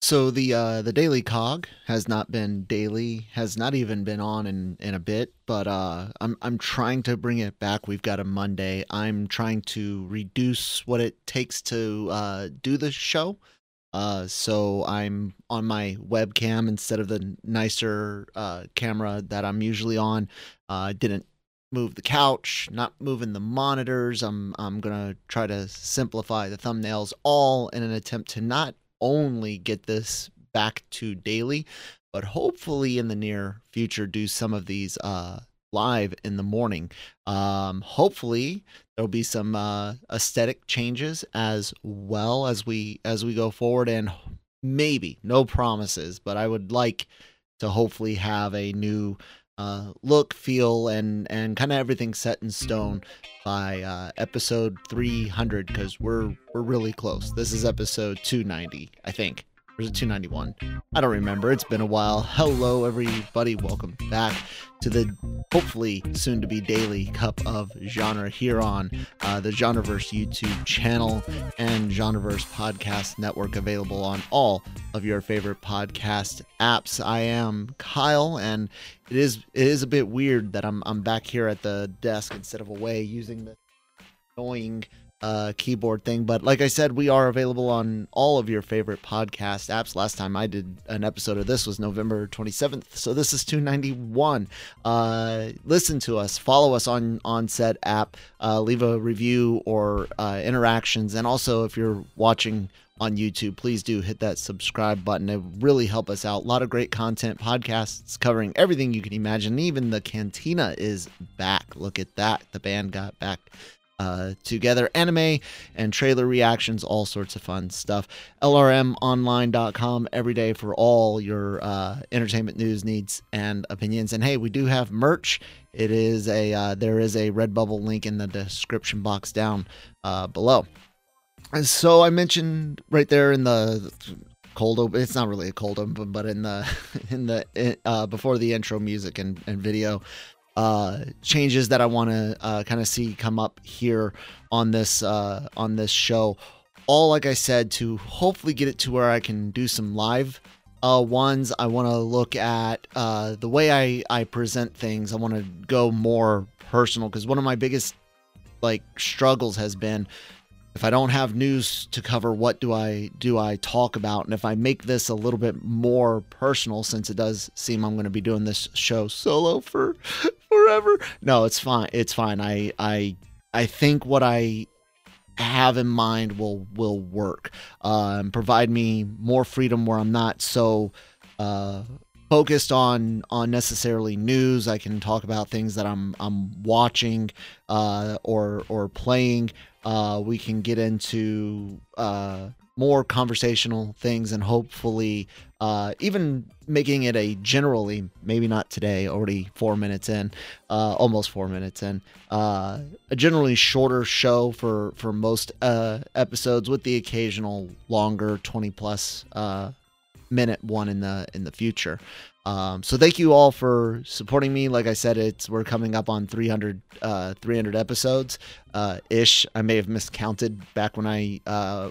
So the Daily Cog has not been daily, has not even been on in a bit, but I'm trying to bring it back. We've got a Monday. I'm trying to reduce what it takes to do the show. So I'm on my webcam instead of the nicer camera that I'm usually on. I didn't move the couch, not moving the monitors. I'm gonna try to simplify the thumbnails, all in an attempt to not only get this back to daily, but hopefully in the near future do some of these live in the morning. Hopefully there'll be some aesthetic changes as well as we go forward, and maybe no promises, but I would like to hopefully have a new look, feel, and kind of everything set in stone by episode 300, because we're really close. This is episode 290, I think. Or is it 291? I don't remember. It's been a while. Hello, everybody. Welcome back to the hopefully soon to be daily cup of genre here on the Genreverse YouTube channel and Genreverse Podcast Network, available on all of your favorite podcast apps. I am Kyle, and it is a bit weird that I'm back here at the desk instead of away using the annoying keyboard thing, but like I said, we are available on all of your favorite podcast apps. Last time I did an episode of this was November 27th, so this is 291. Listen to us, follow us on said app, leave a review or interactions, and also if you're watching on YouTube, please do hit that subscribe button. It would really help us out. A lot of great content, podcasts covering everything you can imagine. Even the Cantina is back. Look at that, the band got back together. Anime and trailer reactions, all sorts of fun stuff. LRMonline.com every day for all your entertainment news, needs, and opinions. And hey, we do have merch. It is there is a Redbubble link in the description box down below. And so I mentioned right there in the cold open, it's not really a cold open, but in the before the intro music and video, changes that I want to kind of see come up here on this show. All, like I said, to hopefully get it to where I can do some live ones. I want to look at the way I present things. I want to go more personal, because one of my biggest struggles has been, if I don't have news to cover, what do I talk about? And if I make this a little bit more personal, since it does seem I'm going to be doing this show solo for forever. No, it's fine. It's fine. I think what I have in mind will work, and provide me more freedom where I'm not so focused on necessarily news. I can talk about things that I'm watching or playing. We can get into more conversational things, and hopefully even making it a generally, maybe not today, already 4 minutes in, almost 4 minutes in, a generally shorter show for most episodes, with the occasional longer 20 plus minute one in the future. So thank you all for supporting me. Like I said, we're coming up on 300 episodes ish. I may have miscounted back when I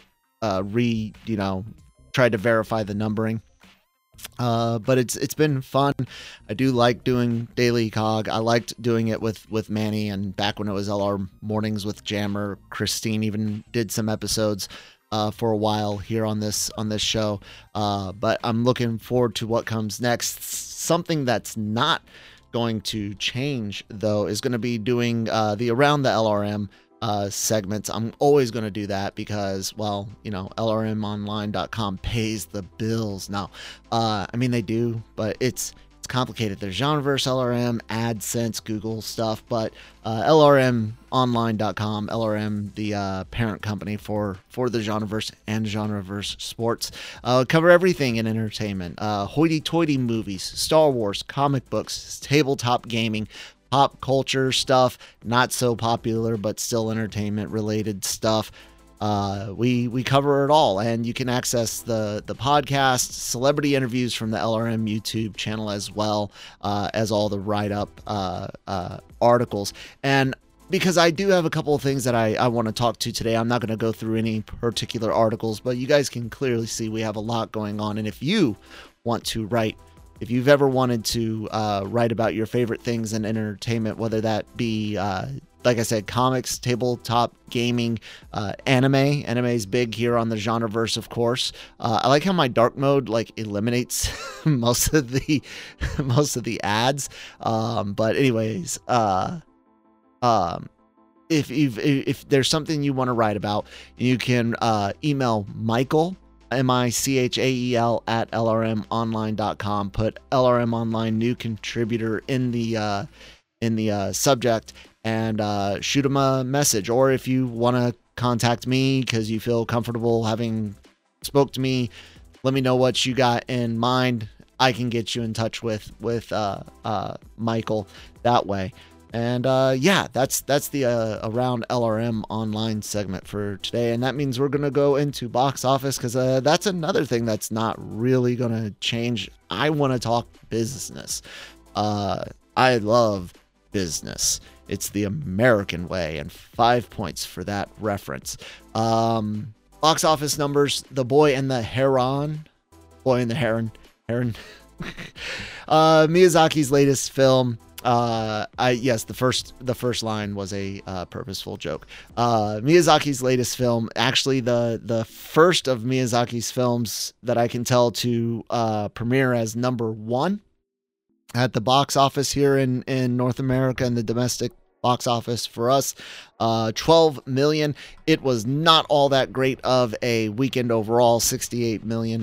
tried to verify the numbering. But it's been fun. I do like doing Daily Cog. I liked doing it with Manny, and back when it was LR Mornings with Jammer. Christine even did some episodes for a while here on this show. But I'm looking forward to what comes next. Something that's not going to change, though, is going to be doing the Around the LRM segments. I'm always going to do that because, well, LRMonline.com pays the bills. Now, I mean, they do, but it's complicated. There's Genreverse, LRM, AdSense, Google stuff, but LRMonline.com, LRM, the parent company for the Genreverse and Genreverse Sports, cover everything in entertainment. Hoity-toity movies, Star Wars, comic books, tabletop gaming, pop culture stuff, not so popular but still entertainment related stuff. We cover it all, and you can access the podcast, celebrity interviews from the LRM YouTube channel, as well as all the write-up articles. And because I do have a couple of things that I want to talk to today. I'm not going to go through any particular articles, but you guys can clearly see we have a lot going on. And if you want to write, if you've ever wanted to write about your favorite things in entertainment, whether that be, like I said, comics, tabletop gaming, anime. Anime is big here on the Genreverse, of course. I like how my dark mode like eliminates most of the ads. But anyways, if there's something you want to write about, you can email Michael, Michael at lrmonline.com. Put LRM Online new contributor in the subject, and shoot him a message. Or if you want to contact me because you feel comfortable having spoke to me, let me know what you got in mind. I can get you in touch with Michael that way. And yeah, that's the around LRM Online segment for today. And that means we're going to go into box office, because that's another thing that's not really going to change. I want to talk business. I love business. It's the American way, and 5 points for that reference. Box office numbers: The Boy and the Heron. Miyazaki's latest film. Yes, the first line was a purposeful joke. Miyazaki's latest film, actually the first of Miyazaki's films that I can tell to premiere as number 1 at the box office here in North America, and the domestic box office for us, 12 million. It was not all that great of a weekend overall, $68 million.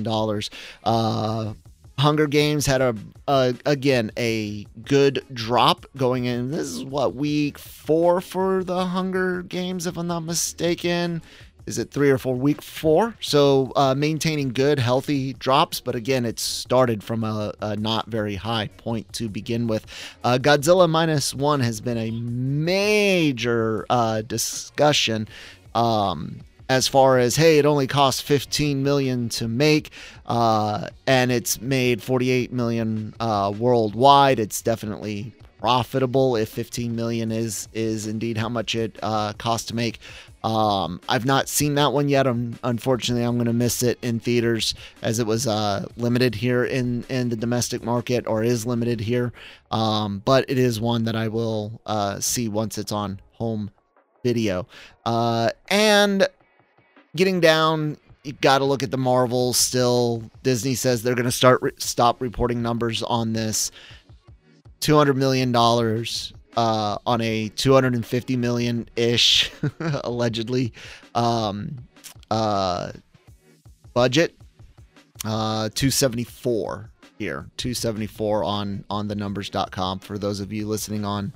Hunger Games had again a good drop going in. This is what, week 4 for the Hunger Games, if I'm not mistaken. Is it 3 or 4? Week 4. So maintaining good, healthy drops, but again, it started from a not very high point to begin with. Godzilla -1 has been a major discussion. As far as, hey, it only cost $15 million to make, and it's made $48 million worldwide. It's definitely profitable if $15 million is indeed how much it cost to make. I've not seen that one yet. Unfortunately, I'm going to miss it in theaters, as it was limited here in the domestic market, or is limited here. But it is one that I will see once it's on home video. And getting down, you got to look at the Marvels still. Disney says they're going to stop reporting numbers on this. $200 million on a $250 million-ish, allegedly, budget. 274 here. 274 on thenumbers.com for those of you listening on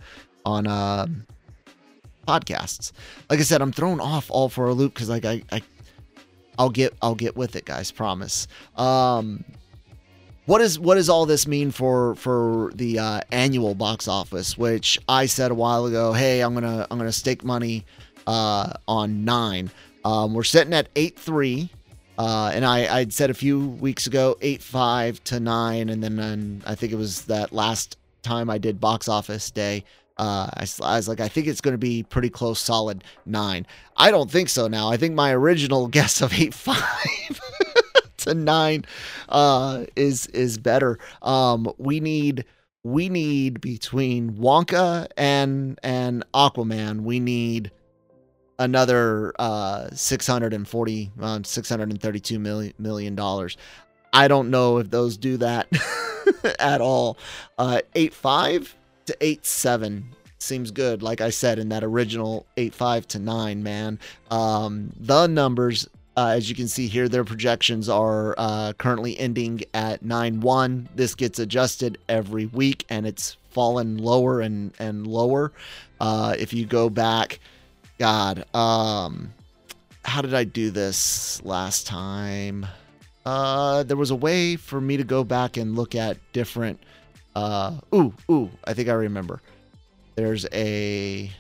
podcasts. Like I said, I'm thrown off all for a loop because like I'll get with it, guys, promise. What does all this mean for the annual box office, which I said a while ago, hey, I'm gonna stake money on 9. We're sitting at 8.3, and I'd said a few weeks ago 8.5 to 9, and then I think it was that last time I did box office day. I was like, I think it's going to be pretty close, solid 9. I don't think so now. I think my original guess of 8.5 to 9 is better. We need between Wonka and Aquaman, we need another $632 million. I don't know if those do that at all. 8.5 to 8.7 seems good. Like I said, in that original 8.5 to 9, man. The numbers, as you can see here, their projections are currently ending at 9.1. This gets adjusted every week, and it's fallen lower and lower. If you go back, God, how did I do this last time? There was a way for me to go back and look at different. I think I remember. There's a.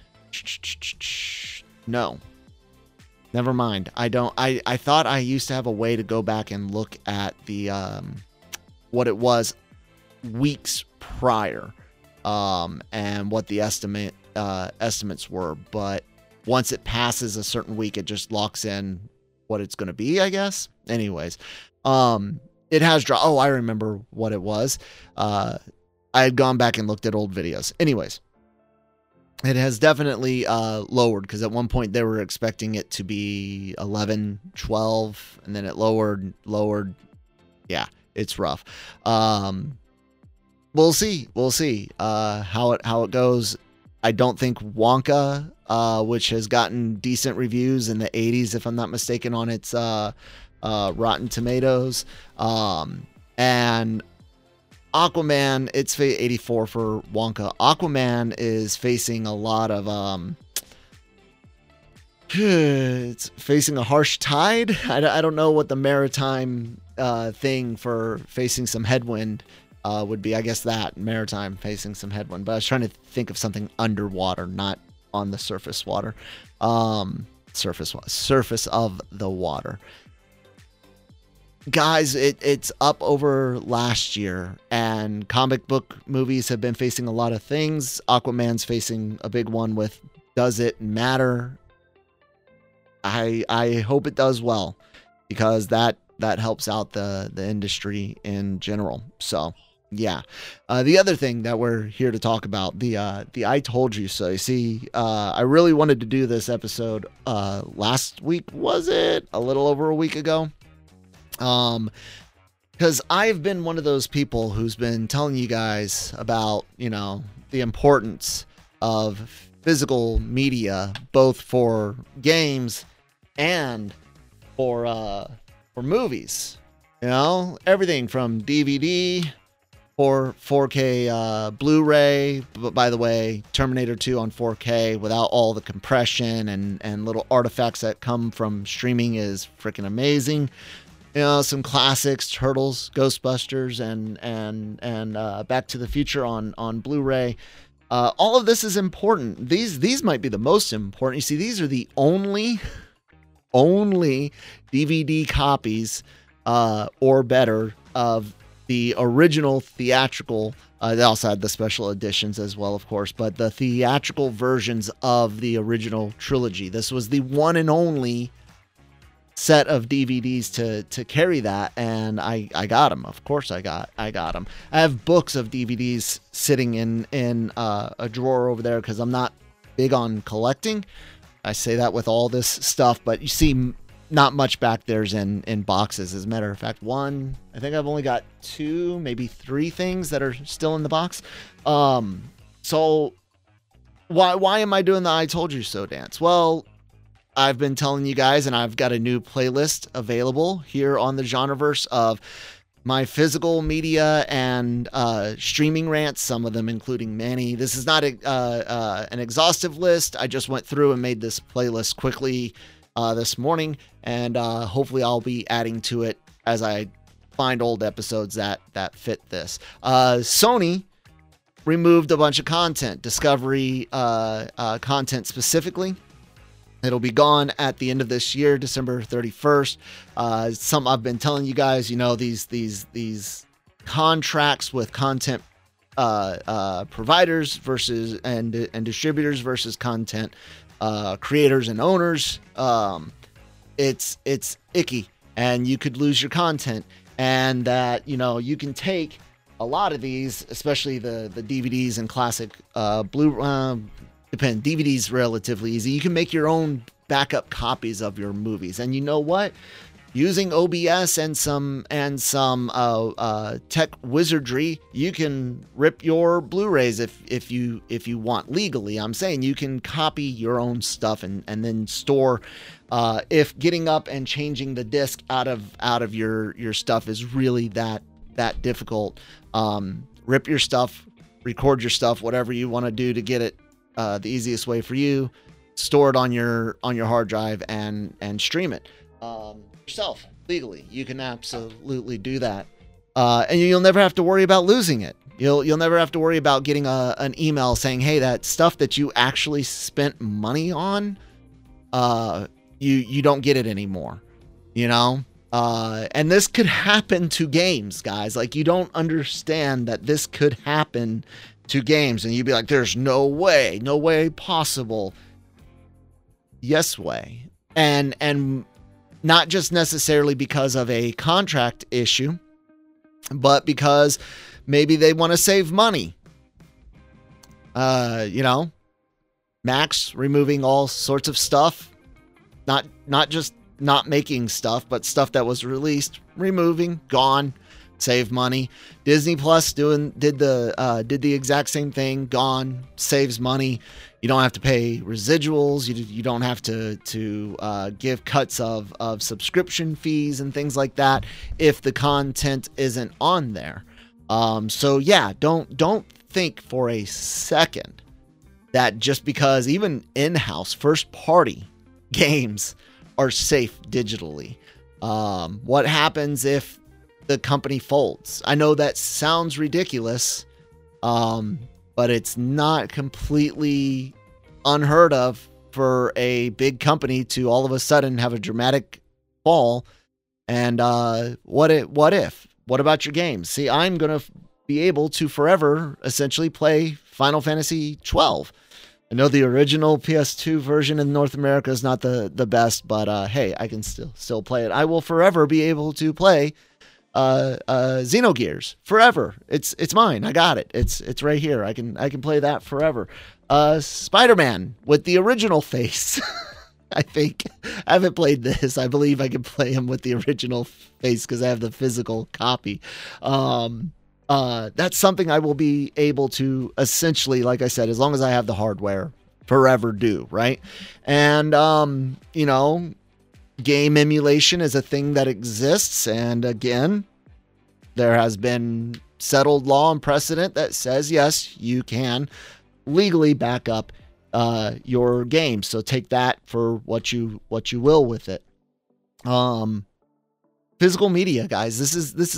No. Never mind. I don't. I thought I used to have a way to go back and look at the what it was weeks prior, and what the estimate estimates were, but once it passes a certain week, it just locks in what it's going to be, I guess. Anyways, it has dropped. Oh, I remember what it was. I had gone back and looked at old videos. Anyways, it has definitely lowered, because at one point they were expecting it to be 11, 12, and then it lowered. Yeah, it's rough. We'll see how it goes. I don't think Wonka, which has gotten decent reviews in the 80s, if I'm not mistaken, on its Rotten Tomatoes, and Aquaman, it's 84 for Wonka. Aquaman is facing a lot of it's facing a harsh tide. I don't know what the maritime thing for facing some headwind would be. I guess that maritime facing some headwind, but I was trying to think of something underwater, not on the surface water. Surface of the water. Guys, it's up over last year, and comic book movies have been facing a lot of things. Aquaman's facing a big one with Does It Matter? I hope it does well, because that helps out the industry in general. So yeah. The other thing that we're here to talk about, the I Told You So. You see, I really wanted to do this episode last week, was it? A little over a week ago. Because I've been one of those people who's been telling you guys about, the importance of physical media, both for games and for movies. Everything from DVD or 4K Blu-ray. But by the way, Terminator 2 on 4K without all the compression and little artifacts that come from streaming is freaking amazing. Some classics, Turtles, Ghostbusters, and Back to the Future on Blu-ray. All of this is important. These might be the most important. You see, these are the only DVD copies or better of the original theatrical. They also had the special editions as well, of course, but the theatrical versions of the original trilogy. This was the one and only set of DVDs to carry that, and I got them. Of course I got them. I have books of DVDs sitting in a drawer over there, because I'm not big on collecting. I say that with all this stuff, but you see not much back there's in boxes. As a matter of fact, I think I've only got 2, maybe 3 things that are still in the box. So why am I doing the I Told You So dance? Well, I've been telling you guys, and I've got a new playlist available here on the Genreverse of my physical media and streaming rants, some of them including Manny. This is not an exhaustive list. I just went through and made this playlist quickly this morning, and hopefully I'll be adding to it as I find old episodes that fit this. Sony removed a bunch of content, Discovery content specifically. It'll be gone at the end of this year, December 31st. Some I've been telling you guys, these contracts with content providers versus and distributors versus content creators and owners. It's icky, and you could lose your content, and that you can take a lot of these, especially the DVDs and classic DVDs relatively easy. You can make your own backup copies of your movies, and you know what? Using OBS and some tech wizardry, you can rip your Blu-rays if you want legally. I'm saying you can copy your own stuff and then store. If getting up and changing the disc out of your stuff is really that difficult, rip your stuff, record your stuff, whatever you want to do to get it the easiest way for you. Store it on your hard drive and stream it yourself legally. You can absolutely do that, and you'll never have to worry about losing it. You'll never have to worry about getting an email saying, "Hey, that stuff that you actually spent money on, you don't get it anymore." And this could happen to games, guys. Like, you don't understand that this could happen to games, and you'd be like, there's no way possible. Yes way. And not just necessarily because of a contract issue, but because maybe they want to save money. Max removing all sorts of stuff, not just not making stuff, but stuff that was released, removing, gone, save money. Disney Plus did the exact same thing, gone, saves money. You don't have to pay residuals. You don't have to give cuts of subscription fees and things like that if the content isn't on there. So yeah, don't think for a second that just because even in-house first-party games are safe digitally. What happens if the company folds? I know that sounds ridiculous, but it's not completely unheard of for a big company to all of a sudden have a dramatic fall. And what if? What about your games? See, I'm going to be able to forever essentially play Final Fantasy 12. I know the original PS2 version in North America is not the best, but hey, I can still play it. I will forever be able to play Xenogears forever. It's mine. I got it. It's right here. I can play that forever. Spider-Man with the original face. I think I haven't played this. I believe I can play him with the original face because I have the physical copy. That's something I will be able to essentially, like I said, as long as I have the hardware, forever do, right? And, game emulation is a thing that exists. And again, there has been settled law and precedent that says, yes, you can legally back up your game. So take that for what you will with it. Physical media, guys, this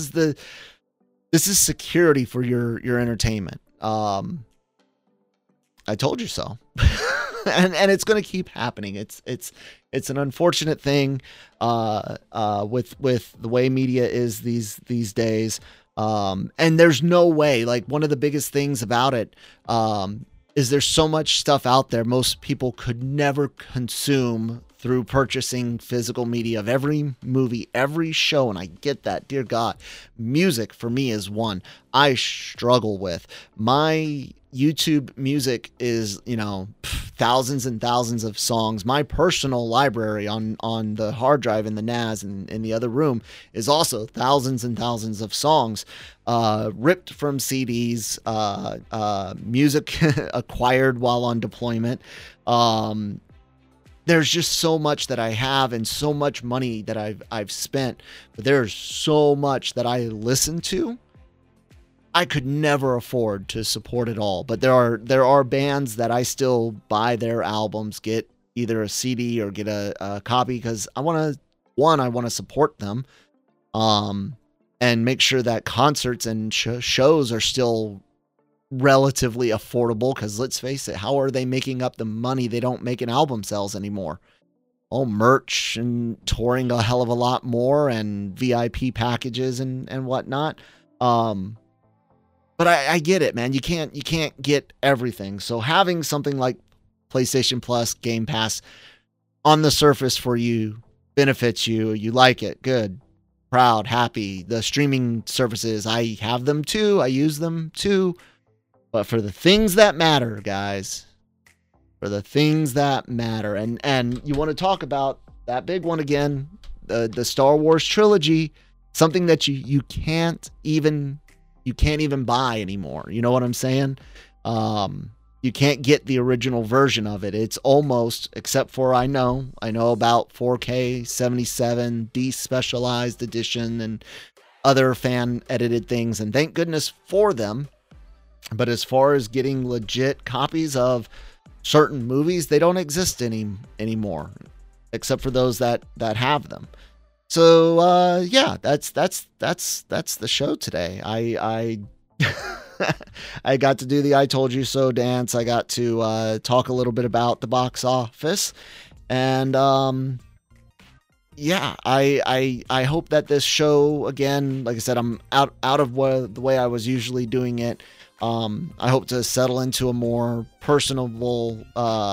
is security for your entertainment. I told you so. and it's going to keep happening. It's an unfortunate thing with the way media is these days. And there's no way, like, one of the biggest things about it is there's so much stuff out there most people could never consume through purchasing physical media of every movie, every show. And I get that, dear God. Music for me is one I struggle with. My YouTube music is, thousands and thousands of songs. My personal library on the hard drive in the NAS and in the other room is also thousands and thousands of songs, ripped from CDs, music acquired while on deployment. There's just so much that I have and so much money that I've spent, but there's so much that I listen to. I could never afford to support it all, but there are bands that I still buy their albums, get either a CD or get a copy because I want to support them, and make sure that concerts and shows are still relatively affordable. Because let's face it, how are they making up the money they don't make in album sales anymore? Oh, merch and touring a hell of a lot more and VIP packages and whatnot. But I get it, man. You can't get everything. So having something like PlayStation Plus, Game Pass on the surface for you benefits you. You like it. Good. Proud. Happy. The streaming services, I have them too. I use them too. But for the things that matter, guys, for the things that matter, and you want to talk about that big one again, the Star Wars trilogy, something that you can't even buy anymore. You know what I'm saying? You can't get the original version of it. It's almost, except for I know about 4K 77 despecialized edition and other fan edited things, and thank goodness for them. But as far as getting legit copies of certain movies, they don't exist anymore, except for those that have them. So yeah, that's the show today. I I got to do the I Told You So dance. I got to talk a little bit about the box office, and yeah, I hope that this show, again, like I said, I'm out of the way I was usually doing it. I hope to settle into a more personal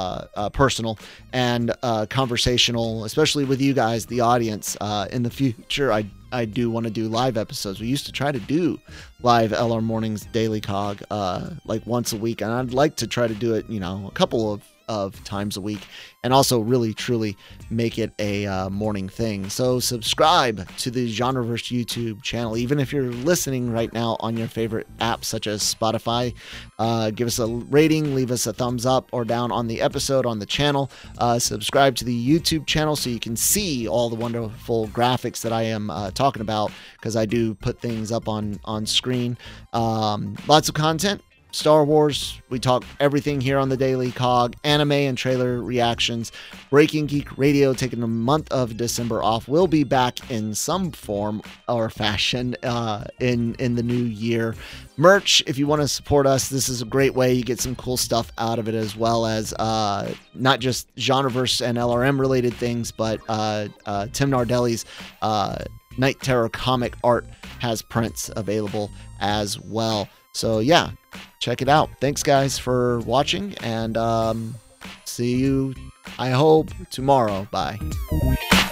and conversational, especially with you guys, the audience. In the future, I do want to do live episodes. We used to try to do live LR Mornings Daily Cog like once a week, and I'd like to try to do it, a couple of times a week, and also really truly make it a morning thing. So subscribe to the Genreverse YouTube channel, even if you're listening right now on your favorite app such as Spotify. Give us a rating, leave us a thumbs up or down on the episode on the channel. Subscribe to the YouTube channel so you can see all the wonderful graphics that I am talking about, because I do put things up on screen. Lots of content. Star Wars, we talk everything here on the Daily Cog, anime and trailer reactions. Breaking Geek Radio, taking the month of December off. We'll be back in some form or fashion in the new year. Merch, if you want to support us, this is a great way. You get some cool stuff out of it, as well as not just Genreverse and LRM related things, but Tim Nardelli's Night Terror comic art has prints available as well. So yeah, check it out. Thanks guys for watching, and see you, I hope, tomorrow. Bye.